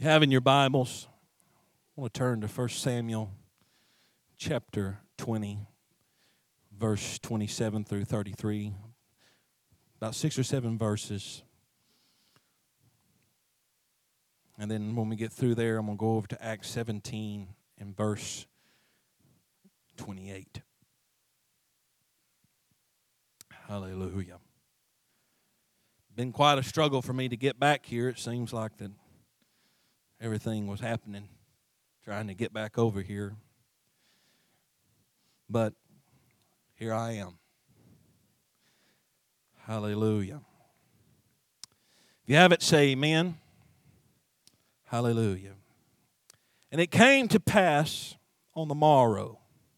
you have in your Bibles, I want to turn to 1 Samuel chapter 20, verse 27 through 33. About 6 or 7 verses. And then when we get through there, I'm going to go over to Acts 17 and verse 28. Hallelujah. Been quite a struggle for me to get back here. It seems like that everything was happening, trying to get back over here. But here I am. Hallelujah. If you have it, say amen. Hallelujah. And it came to pass on the morrow,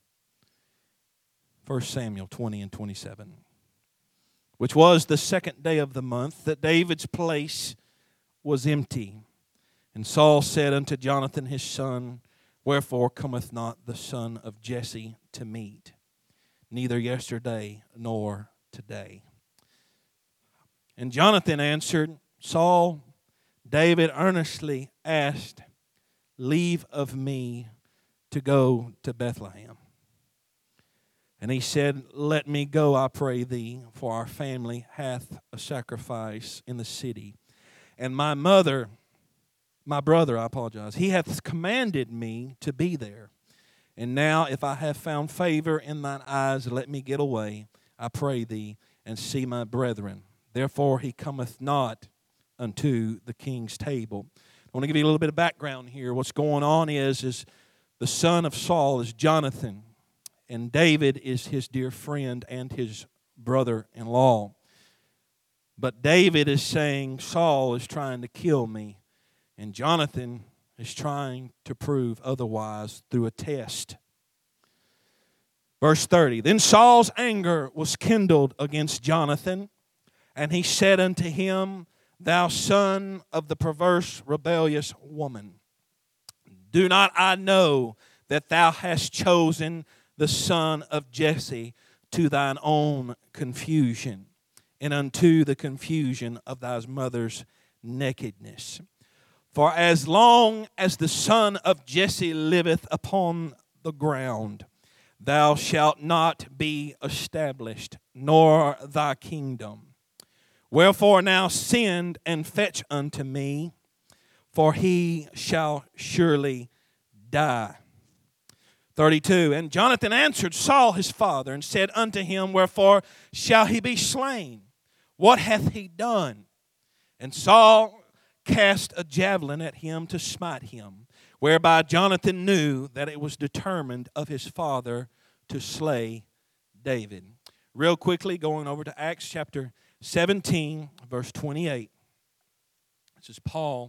1 Samuel 20 and 27, which was the second day of the month, that David's place was empty. And Saul said unto Jonathan his son, Wherefore cometh not the son of Jesse to meet, neither yesterday nor today? And Jonathan answered, Saul, David earnestly asked leave of me to go to Bethlehem. And he said, Let me go, I pray thee, for our family hath a sacrifice in the city. And my brother, he hath commanded me to be there. And now if I have found favor in thine eyes, let me get away, I pray thee, and see my brethren. Therefore he cometh not unto the king's table. I want to give you a little bit of background here. What's going on is the son of Saul is Jonathan, and David is his dear friend and his brother-in-law. But David is saying, Saul is trying to kill me, and Jonathan is trying to prove otherwise through a test. Verse 30, Then Saul's anger was kindled against Jonathan, and he said unto him, Thou son of the perverse, rebellious woman, do not I know that thou hast chosen the son of Jesse to thine own confusion, and unto the confusion of thy mother's nakedness? For as long as the son of Jesse liveth upon the ground, thou shalt not be established, nor thy kingdom. Wherefore now send and fetch unto me, for he shall surely die. 32, And Jonathan answered Saul his father, and said unto him, Wherefore shall he be slain? What hath he done? And Saul cast a javelin at him to smite him, whereby Jonathan knew that it was determined of his father to slay David. Real quickly, going over to Acts chapter 17, verse 28. This is Paul.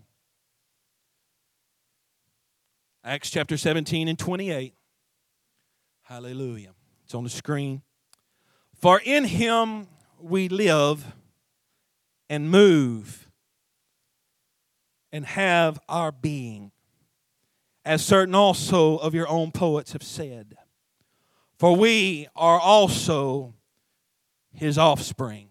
Acts chapter 17 and 28. Hallelujah. It's on the screen. For in him we live and move and have our being, as certain also of your own poets have said. For we are also his offspring.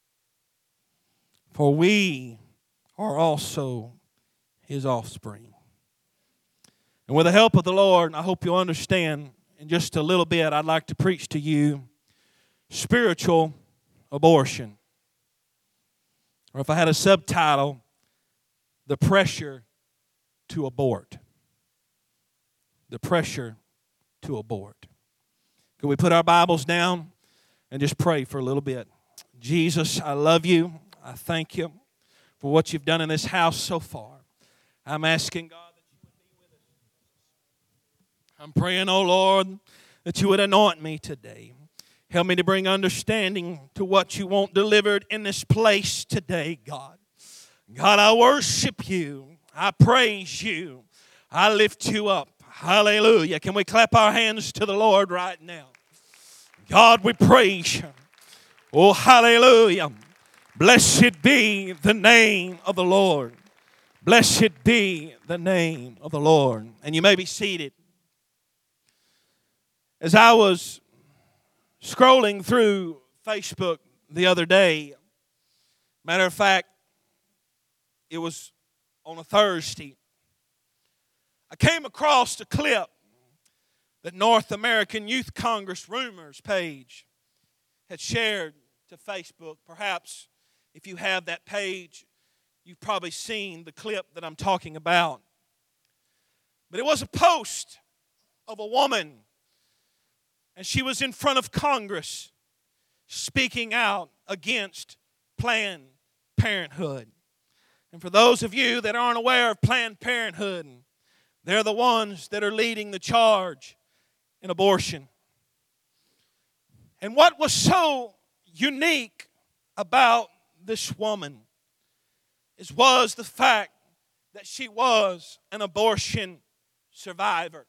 For we are also his offspring. And with the help of the Lord, I hope you'll understand in just a little bit, I'd like to preach to you spiritual abortion. Or if I had a subtitle, the pressure to abort. The pressure to abort. Can we put our Bibles down and just pray for a little bit? Jesus, I love you. I thank you for what you've done in this house so far. I'm asking, God, that you would be with us. I'm praying, oh Lord, that you would anoint me today. Help me to bring understanding to what you want delivered in this place today, God. God, I worship you. I praise you. I lift you up. Hallelujah. Can we clap our hands to the Lord right now? God, we praise you. Oh, hallelujah. Blessed be the name of the Lord. Blessed be the name of the Lord. And you may be seated. As I was scrolling through Facebook the other day, matter of fact, it was on a Thursday, I came across a clip that North American Youth Congress Rumors page had shared to Facebook. Perhaps if you have that page, you've probably seen the clip that I'm talking about. But it was a post of a woman, and she was in front of Congress speaking out against Planned Parenthood. And for those of you that aren't aware of Planned Parenthood, they're the ones that are leading the charge in abortion. And what was so unique about this woman was the fact that she was an abortion survivor.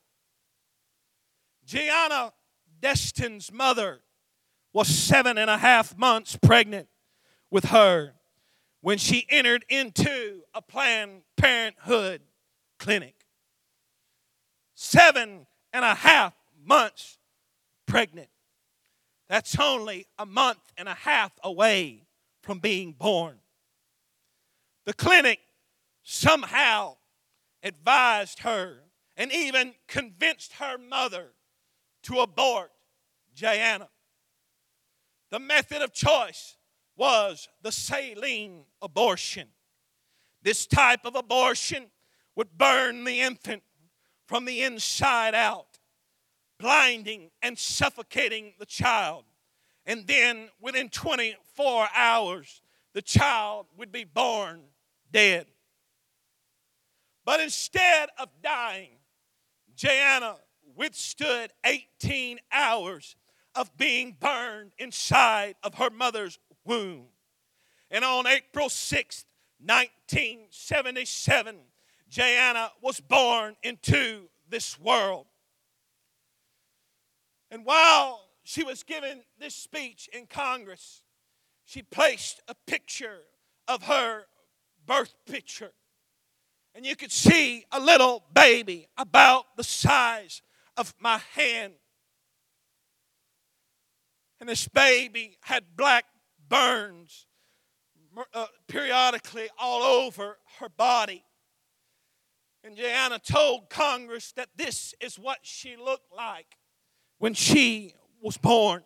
Gianna Destin's mother was 7.5 months pregnant with her when she entered into a Planned Parenthood clinic. 7.5 months pregnant. That's only a month and a half away from being born. The clinic somehow advised her and even convinced her mother to abort Gianna. The method of choice was the saline abortion. This type of abortion would burn the infant from the inside out, blinding and suffocating the child. And then within 24 hours, the child would be born dead. But instead of dying, Gianna withstood 18 hours of being burned inside of her mother's womb. And on April 6th, 1977, Gianna was born into this world. And while she was giving this speech in Congress, she placed a picture of her birth picture. And you could see a little baby about the size of my hand. And this baby had black burns periodically all over her body. And Gianna told Congress that this is what she looked like when she was born.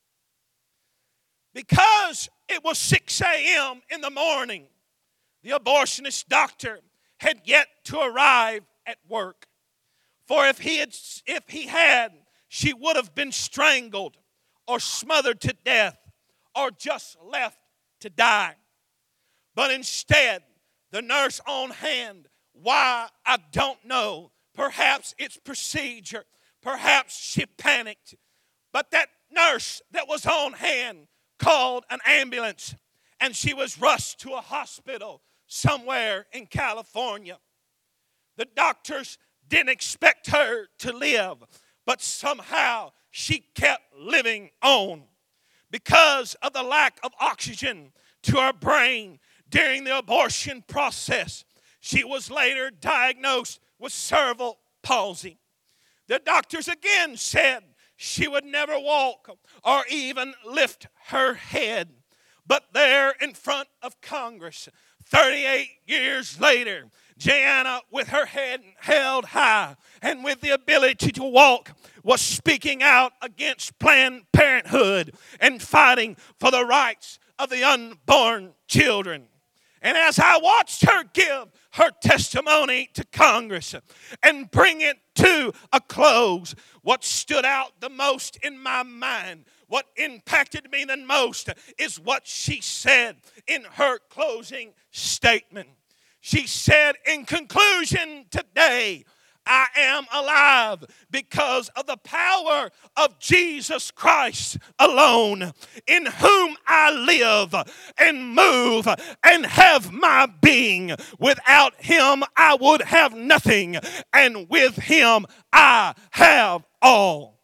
Because it was 6 a.m. in the morning, the abortionist doctor had yet to arrive at work. For if he had, she would have been strangled or smothered to death or just left to die. But instead, the nurse on hand, why, I don't know. Perhaps it's procedure. Perhaps she panicked. But that nurse that was on hand called an ambulance, and she was rushed to a hospital somewhere in California. The doctors didn't expect her to live, but somehow she kept living on. Because of the lack of oxygen to her brain during the abortion process, she was later diagnosed with cerebral palsy. The doctors again said she would never walk or even lift her head. But there in front of Congress, 38 years later, Gianna, with her head held high and with the ability to walk, was speaking out against Planned Parenthood and fighting for the rights of the unborn children. And as I watched her give her testimony to Congress and bring it to a close, what stood out the most in my mind, what impacted me the most, is what she said in her closing statement. She said, in conclusion today, I am alive because of the power of Jesus Christ alone, in whom I live and move and have my being. Without him, I would have nothing, and with him, I have all.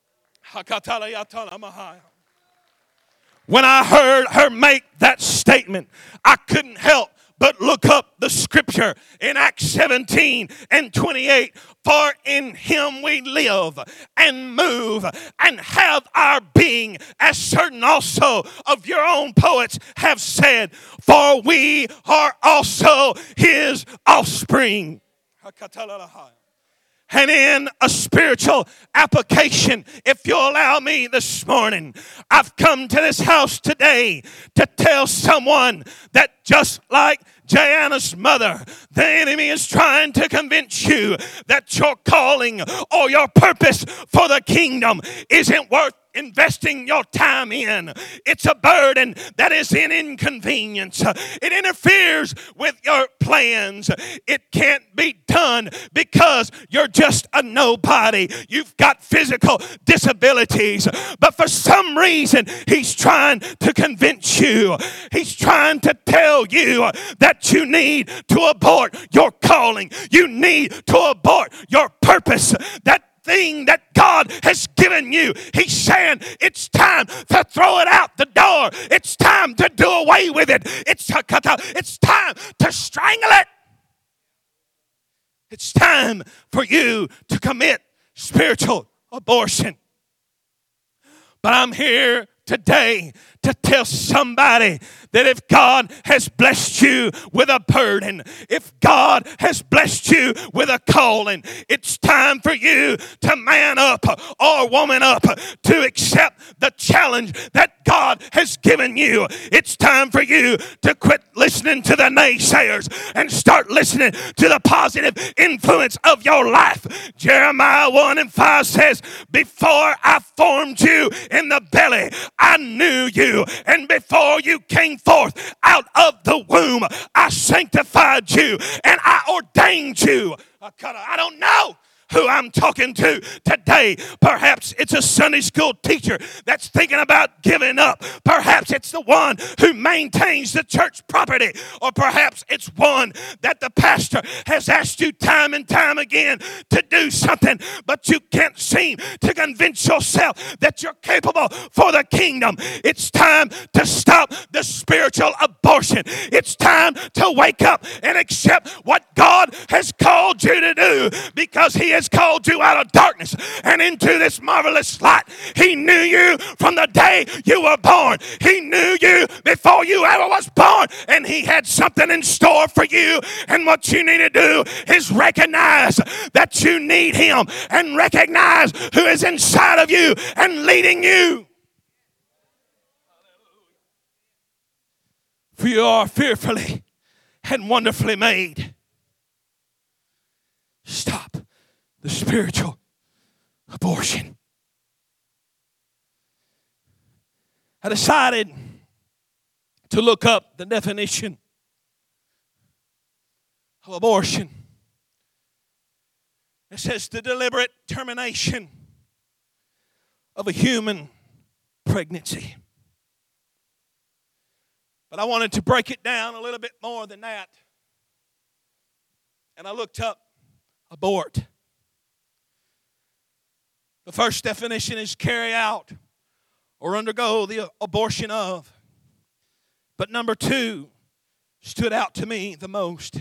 When I heard her make that statement, I couldn't help but look up the scripture in Acts 17 and 28. For in him we live and move and have our being, as certain also of your own poets have said, for we are also his offspring. And in a spiritual application, if you'll allow me this morning, I've come to this house today to tell someone that just like Diana's mother, the enemy is trying to convince you that your calling or your purpose for the kingdom isn't worth investing your time in. It's a burden that is an inconvenience. It interferes with your plans. It can't be done because you're just a nobody. You've got physical disabilities. But for some reason, he's trying to convince you. He's trying to tell you that you need to abort your calling. You need to abort your purpose. That thing that God has given you. He's saying it's time to throw it out the door. It's time to do away with it. It's time to strangle it. It's time for you to commit spiritual abortion. But I'm here today to tell somebody that if God has blessed you with a burden, if God has blessed you with a calling, it's time for you to man up or woman up to accept the challenge that God has given you. It's time for you to quit listening to the naysayers and start listening to the positive influence of your life. Jeremiah 1:5 says, before I formed you in the belly, I knew you, and before you came forth out of the womb, I sanctified you and I ordained you. I don't know who I'm talking to today. Perhaps it's a Sunday school teacher that's thinking about giving up. Perhaps it's the one who maintains the church property. Or perhaps it's one that the pastor has asked you time and time again to do something, but you can't seem to convince yourself that you're capable for the kingdom. It's time to stop the spiritual abortion. It's time to wake up and accept what God has called you to do, because He has called you out of darkness and into this marvelous light. He knew you from the day you were born. He knew you before you ever was born, and He had something in store for you. And what you need to do is recognize that you need Him and recognize who is inside of you and leading you. For you are fearfully and wonderfully made. Stop the spiritual abortion. I decided to look up the definition of abortion. It says the deliberate termination of a human pregnancy. But I wanted to break it down a little bit more than that. And I looked up abort. The first definition is carry out or undergo the abortion of. But number two stood out to me the most.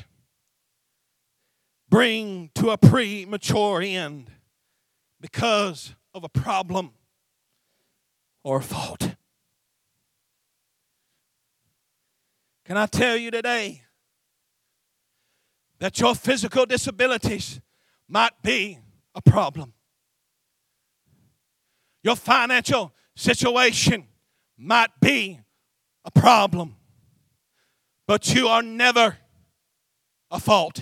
Bring to a premature end because of a problem or a fault. Can I tell you today that your physical disabilities might be a problem? Your financial situation might be a problem, but you are never a fault.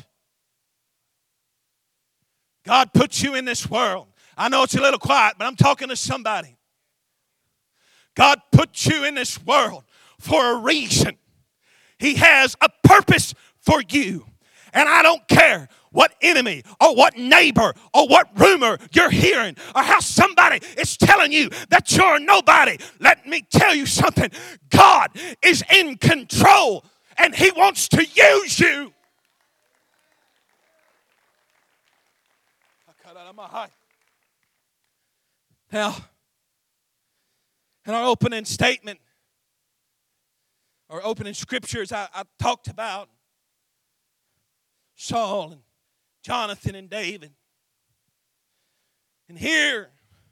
God put you in this world. I know it's a little quiet, but I'm talking to somebody. God put you in this world for a reason. He has a purpose for you. And I don't care what enemy or what neighbor or what rumor you're hearing or how somebody is telling you that you're nobody. Let me tell you something. God is in control and He wants to use you. Now, in our opening statement, or opening scriptures, I talked about Saul and Jonathan and David. And here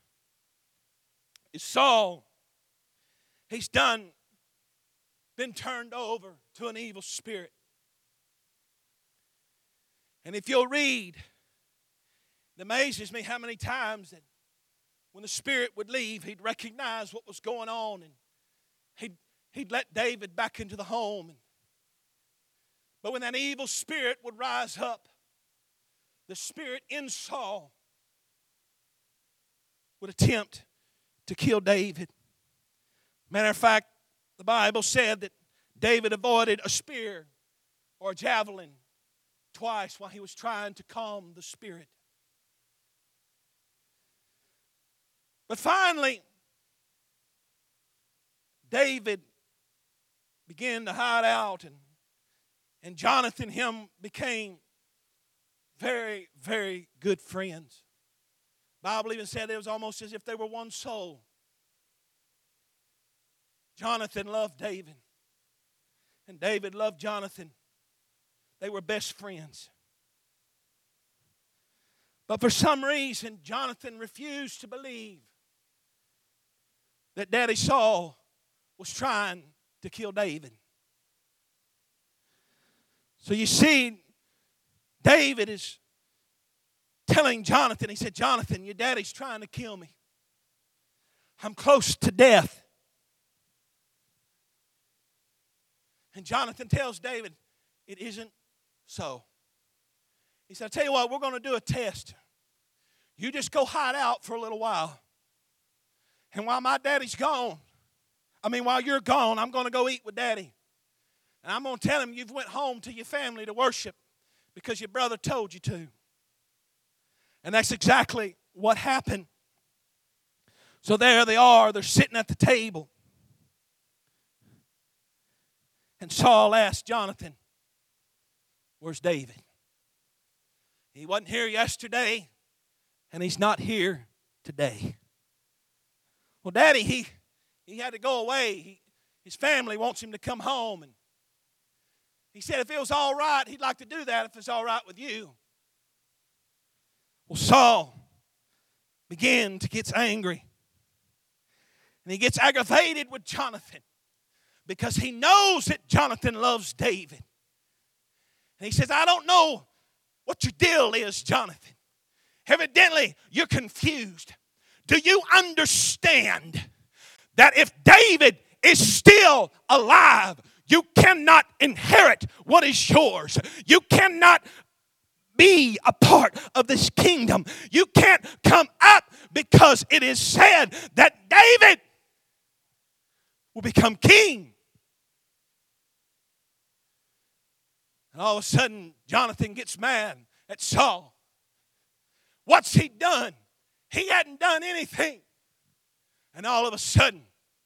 is Saul. He's been turned over to an evil spirit. And if you'll read It amazes me how many times that when the Spirit would leave, he'd recognize what was going on, and he'd let David back into the home. But when that evil spirit would rise up, the spirit in Saul would attempt to kill David. Matter of fact, the Bible said that David avoided a spear or a javelin twice while he was trying to calm the spirit. But finally, David began to hide out, and Jonathan and him became very, very good friends. The Bible even said it was almost as if they were one soul. Jonathan loved David, and David loved Jonathan. They were best friends. But for some reason, Jonathan refused to believe that Daddy Saul was trying to kill David. So you see, David is telling Jonathan, he said, Jonathan, your daddy's trying to kill me. I'm close to death. And Jonathan tells David, it isn't so. He said, I'll tell you what, we're going to do a test. You just go hide out for a little while. And while my daddy's gone, while you're gone, I'm going to go eat with Daddy. And I'm going to tell him you've went home to your family to worship because your brother told you to. And that's exactly what happened. So there they are. They're sitting at the table. And Saul asked Jonathan, where's David? He wasn't here yesterday, and he's not here today. Well, Daddy, he had to go away. His family wants him to come home. And he said if it was all right, he'd like to do that if it's all right with you. Well, Saul began to get angry. And he gets aggravated with Jonathan because he knows that Jonathan loves David. And he says, I don't know what your deal is, Jonathan. Evidently, you're confused. Do you understand that if David is still alive, you cannot inherit what is yours? You cannot be a part of this kingdom. You can't come up because it is said that David will become king. And all of a sudden, Jonathan gets mad at Saul. What's he done? He hadn't done anything. And all of a sudden,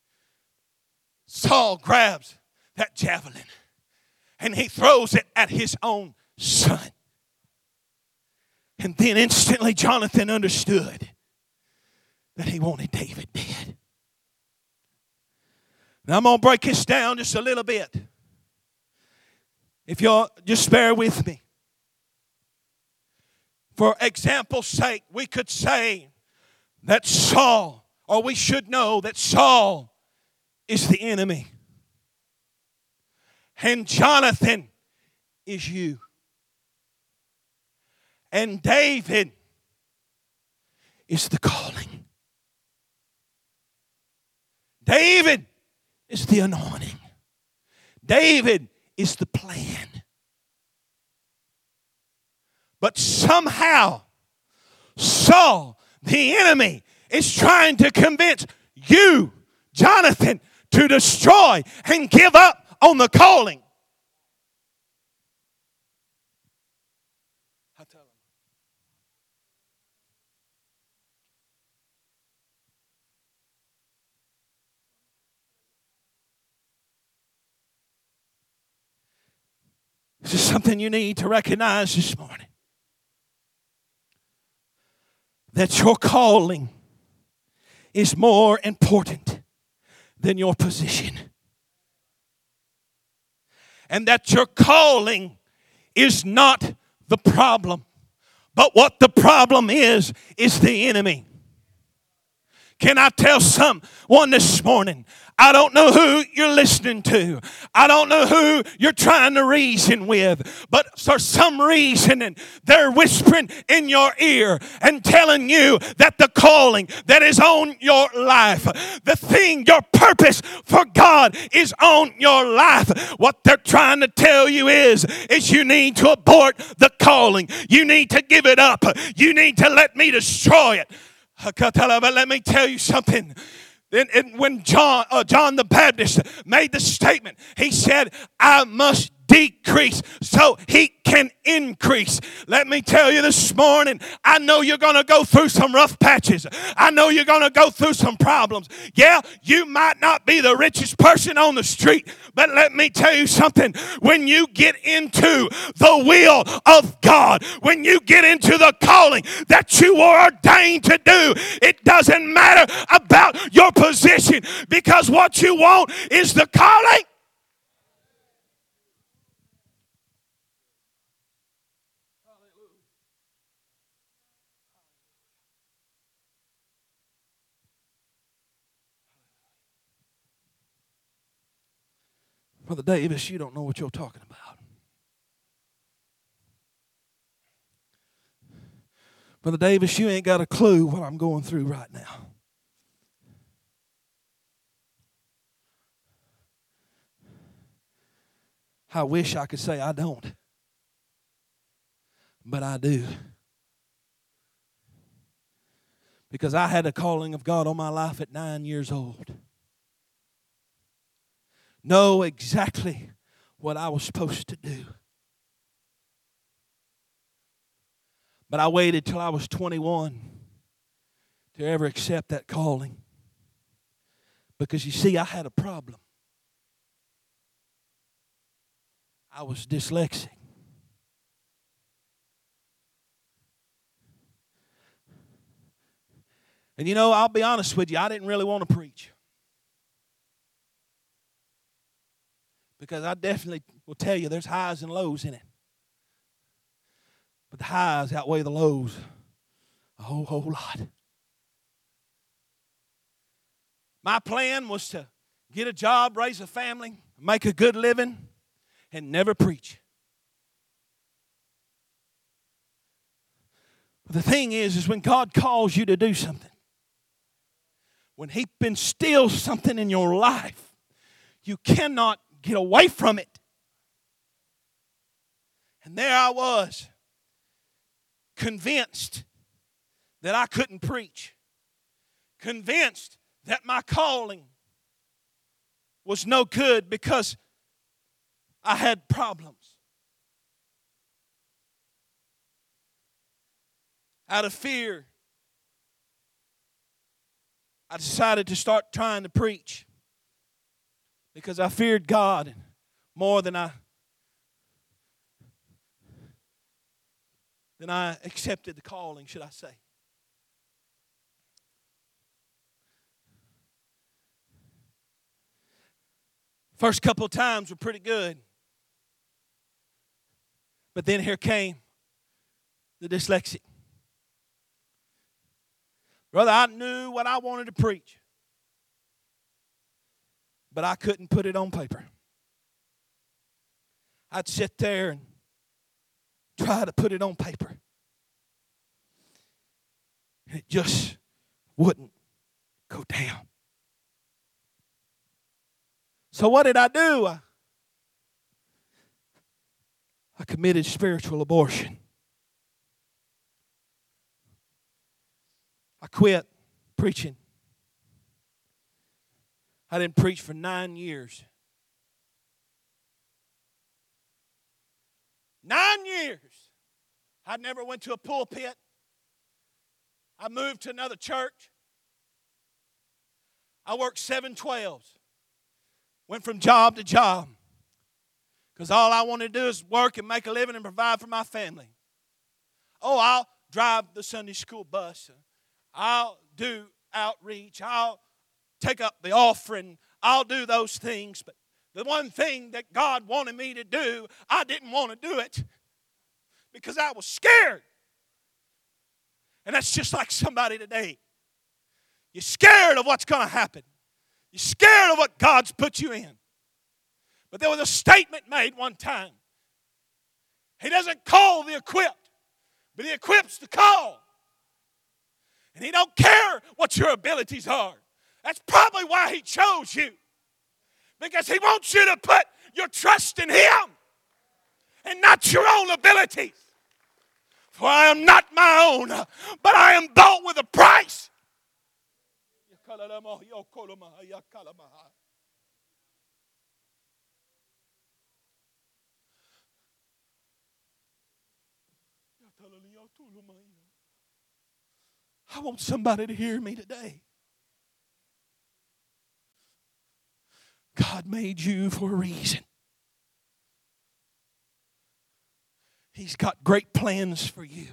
Saul grabs that javelin and he throws it at his own son. And then instantly Jonathan understood that he wanted David dead. Now I'm going to break this down just a little bit. If you'll just bear with me. For example's sake, we could say that Saul, or we should know that Saul is the enemy. And Jonathan is you. And David is the calling. David is the anointing. David is the plan. But somehow, Saul, the enemy, is trying to convince you, Jonathan, to destroy and give up on the calling. I tell him. This is something you need to recognize this morning. That your calling is more important than your position. And that your calling is not the problem. But what the problem is the enemy. Can I tell someone this morning? I don't know who you're listening to. I don't know who you're trying to reason with. But for some reason, they're whispering in your ear and telling you that the calling that is on your life, the thing, your purpose for God is on your life. What they're trying to tell you is you need to abort the calling. You need to give it up. You need to let me destroy it. But let me tell you something. When John the Baptist made the statement, he said, I must decrease so he can increase. Let me tell you this morning, I know you're going to go through some rough patches. I know you're going to go through some problems. Yeah, you might not be the richest person on the street, but let me tell you something. When you get into the will of God, when you get into the calling that you were ordained to do, it doesn't matter about your position, because what you want is the calling. Brother Davis, you don't know what you're talking about. Brother Davis, you ain't got a clue what I'm going through right now. I wish I could say I don't, but I do. Because I had a calling of God on my life at 9 years old. Know exactly what I was supposed to do. But I waited till I was 21 to ever accept that calling. Because you see, I had a problem. I was dyslexic. And you know, I'll be honest with you, I didn't really want to preach. Because I definitely will tell you there's highs and lows in it. But the highs outweigh the lows a whole lot. My plan was to get a job, raise a family, make a good living, and never preach. But the thing is when God calls you to do something, when He instills something in your life, you cannot get away from it. And there I was, convinced that I couldn't preach, convinced that my calling was no good because I had problems. Out of fear, I decided to start trying to preach because I feared God more than I accepted the calling, should I say. First couple of times were pretty good. But then here came the dyslexic. Brother, I knew what I wanted to preach, but I couldn't put it on paper. I'd sit there and try to put it on paper. And it just wouldn't go down. So what did I do? I committed spiritual abortion. I quit preaching. I didn't preach for 9 years. 9 years. I never went to a pulpit. I moved to another church. I worked 7/12s. Went from job to job. Because all I wanted to do is work and make a living and provide for my family. Oh, I'll drive the Sunday school bus. I'll do outreach. I'll take up the offering. I'll do those things. But the one thing that God wanted me to do, I didn't want to do it because I was scared. And that's just like somebody today. You're scared of what's going to happen. You're scared of what God's put you in. But there was a statement made one time. He doesn't call the equipped, but He equips the called. And He don't care what your abilities are. That's probably why He chose you. Because He wants you to put your trust in Him and not your own abilities. For I am not my own, but I am bought with a price. I want somebody to hear me today. God made you for a reason. He's got great plans for you.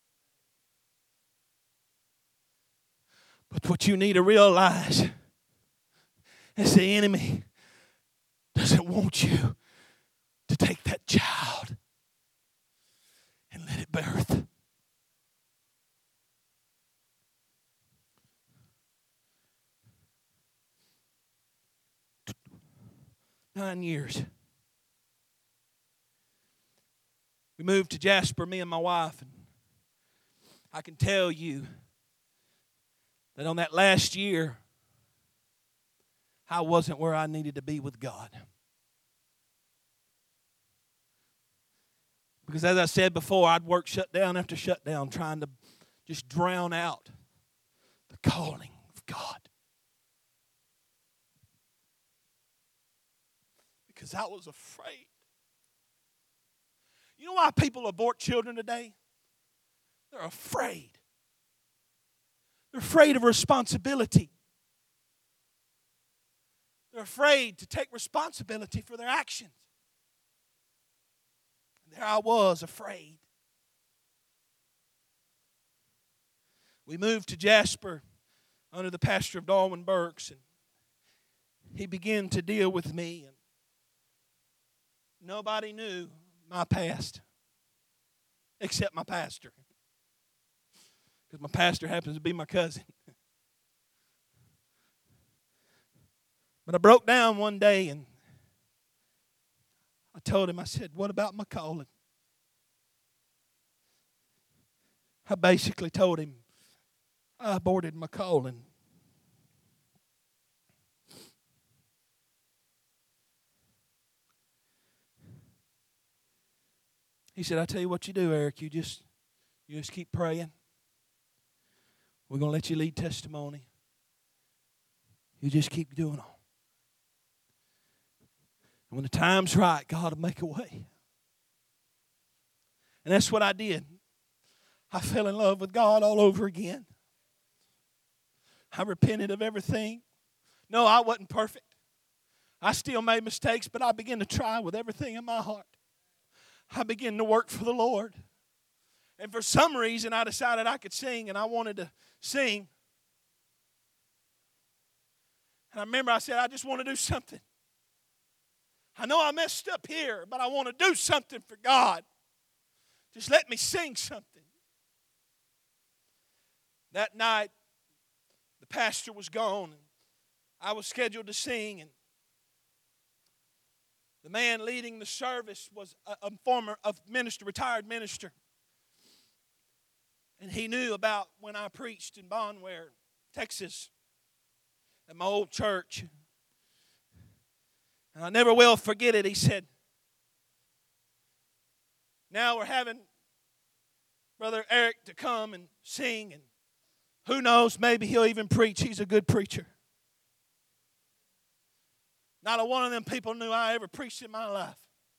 But what you need to realize is the enemy doesn't want you to take that child and let it birth. Nine years. We moved to Jasper, me and my wife, and I can tell you that on that last year, I wasn't where I needed to be with God. Because as I said before, I'd work shutdown after shutdown trying to just drown out the calling of God. Because I was afraid. You know why people abort children today? They're afraid. They're afraid of responsibility. They're afraid to take responsibility for their actions. And there I was, afraid. We moved to Jasper under the pastor of Darwin Burks, and he began to deal with me. And nobody knew my past except my pastor. Because my pastor happens to be my cousin. But I broke down one day and I told him, I said, what about my calling? I basically told him I aborted my calling. He said, I tell you what you do, Eric. You just keep praying. We're going to let you lead testimony. You just keep doing it. And when the time's right, God will make a way. And that's what I did. I fell in love with God all over again. I repented of everything. No, I wasn't perfect. I still made mistakes, but I began to try with everything in my heart. I began to work for the Lord. And for some reason, I decided I could sing, and I wanted to sing. And I remember I said, I just want to do something. I know I messed up here, but I want to do something for God. Just let me sing something. That night, the pastor was gone, and I was scheduled to sing, and the man leading the service was a former minister, retired minister. And he knew about when I preached in Bonware, Texas, at my old church. And I never will forget it. He said, now we're having Brother Eric to come and sing. And who knows, maybe he'll even preach. He's a good preacher. Not a one of them people knew I ever preached in my life.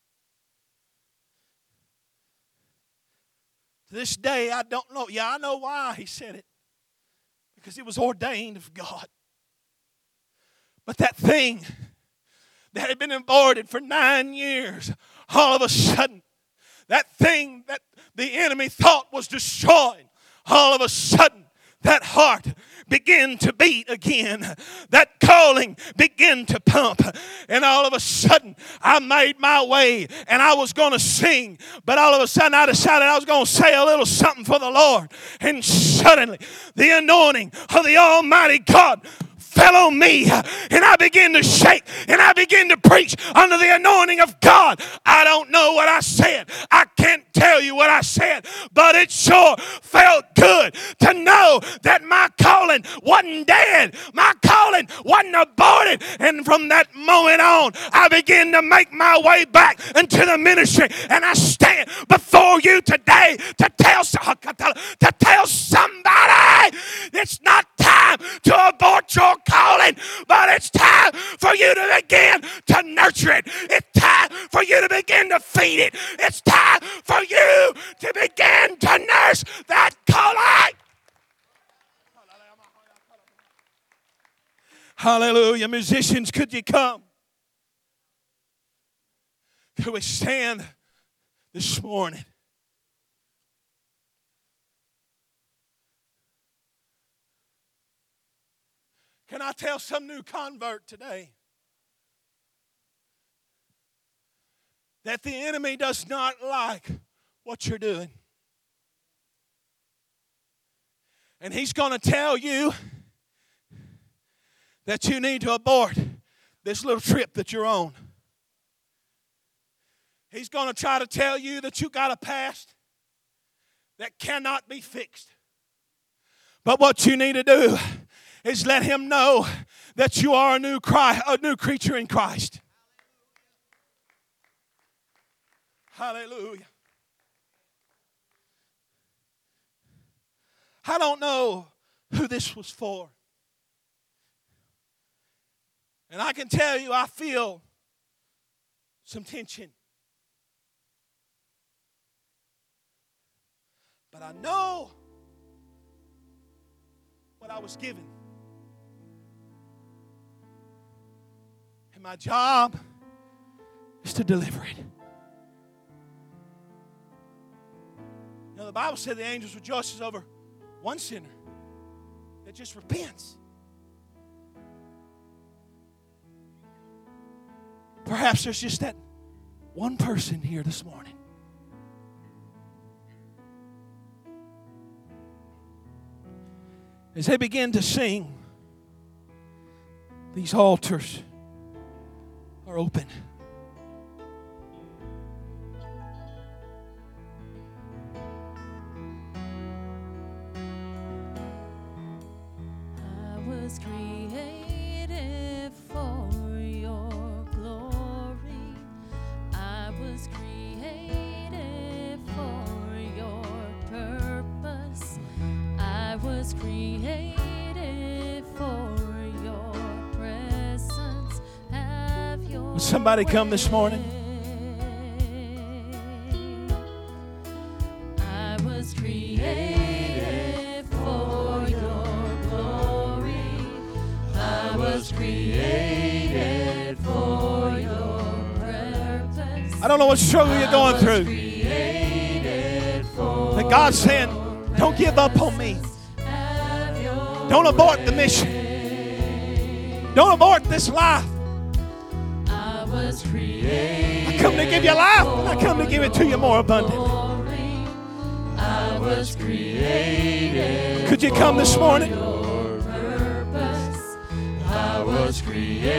To this day, I don't know. Yeah, I know why he said it. Because it was ordained of God. But that thing that had been aborted for 9 years, all of a sudden, that thing that the enemy thought was destroyed, all of a sudden, that heart began to beat again. That calling began to pump. And all of a sudden, I made my way and I was going to sing. But all of a sudden, I decided I was going to say a little something for the Lord. And suddenly, the anointing of the Almighty God fell on me, and I began to shake, and I began to preach under the anointing of God. I don't know what I said. I can't tell you what I said, but it sure felt good to know that my calling wasn't dead. My calling wasn't aborted. And from that moment on, I began to make my way back into the ministry. And I stand before you today to tell somebody it's not time to abort your calling, but it's time for you to begin to nurture it. It's time for you to begin to feed it. It's time for you to begin to nurse that calling. Hallelujah. Musicians, could you come? Could we stand this morning? Can I tell some new convert today that the enemy does not like what you're doing? And he's going to tell you that you need to abort this little trip that you're on. He's going to try to tell you that you got a past that cannot be fixed. But what you need to do is let him know that you are a new creature in Christ. Hallelujah. I don't know who this was for. And I can tell you, I feel some tension. But I know what I was given. And my job is to deliver it. You know, the Bible said the angels rejoices over one sinner that just repents. Perhaps there's just that one person here this morning. As they begin to sing, these altars are open. I was created for your glory. I was created for your purpose. I was created for your presence. Have your Would somebody come this morning? I was created for your glory. I was created for your purpose. I don't know what struggle you're going through. But God's saying, don't give up on me. Don't abort the mission. Don't abort this life. I come to give you life, and I come to give it to you more abundantly. Could you come this morning?